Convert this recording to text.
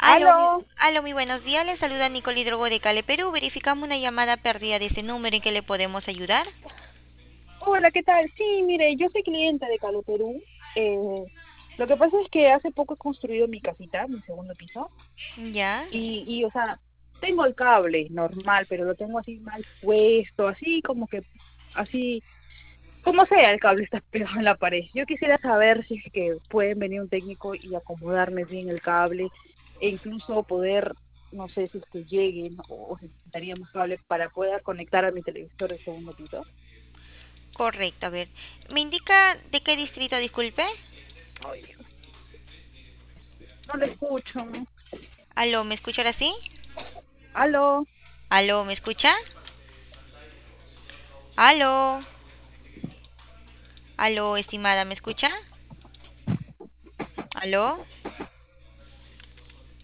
Aló. Aló, muy buenos días. Le saluda Nicole Hidrogo de Cale, Perú. Verificamos una llamada perdida de ese número en que le podemos ayudar. Hola, ¿qué tal? Sí, mire, yo soy cliente de Calo Perú. Eh, lo que pasa es que hace poco he construido mi casita, mi segundo piso, Ya, o sea, tengo el cable normal, pero lo tengo así mal puesto, así como que, así, como sea, el cable está pegado en la pared. Yo quisiera saber si es que pueden venir un técnico y acomodarme bien el cable, e incluso poder, no sé si es que lleguen o si necesitaríamos cable para poder conectar a mi televisor del segundo piso. correcto. A ver, ¿me indica de qué distrito, disculpe? Ay, no le escucho. Aló, ¿me escucha ahora sí? Aló, Aló, ¿me escucha? Aló, aló, estimada, ¿me escucha? Aló.